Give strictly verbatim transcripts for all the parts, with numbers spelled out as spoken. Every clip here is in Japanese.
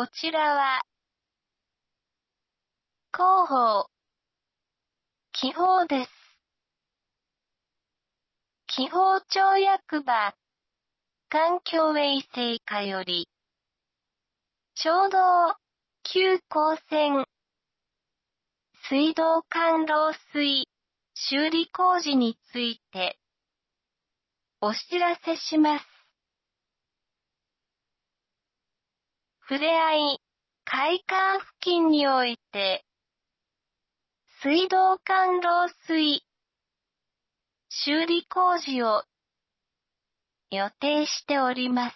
こちらは、広報、記法です。記法庁役場、環境衛生課より、町道、旧港線、水道管漏水、修理工事について、お知らせします。ふれあい、会館付近において、水道管漏水、修理工事を予定しております。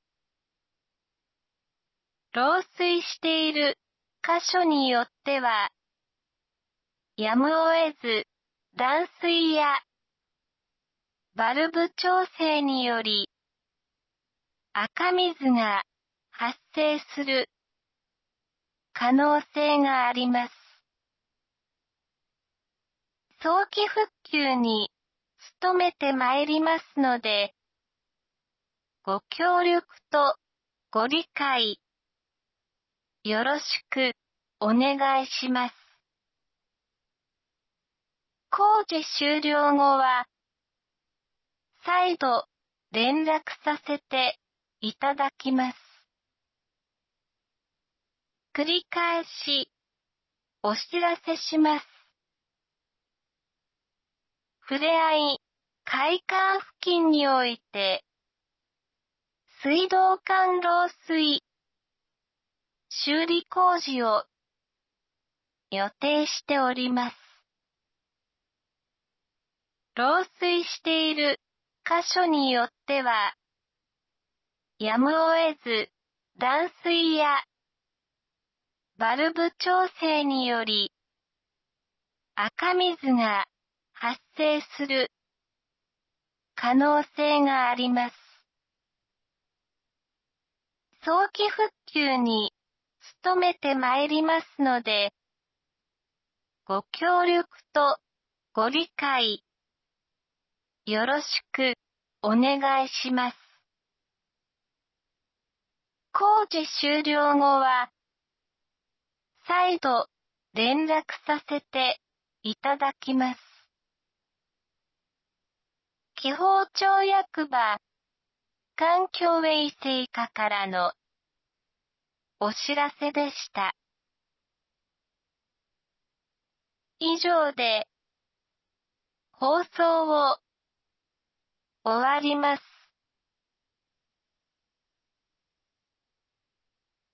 漏水している箇所によっては、やむを得ず、断水やバルブ調整により、赤水が発生する可能性があります。早期復旧に努めてまいりますので、ご協力とご理解、よろしくお願いします。工事終了後は、再度連絡させていただきます。繰り返しお知らせします。ふれあい、会館付近において、水道管漏水、修理工事を予定しております。漏水している箇所によっては、やむを得ず、断水やバルブ調整により、赤水が発生する可能性があります。早期復旧に努めてまいりますので、ご協力とご理解、よろしくお願いします。工事終了後は、再度連絡させていただきます。紀宝町役場環境衛生課からのお知らせでした。以上で放送を終わります。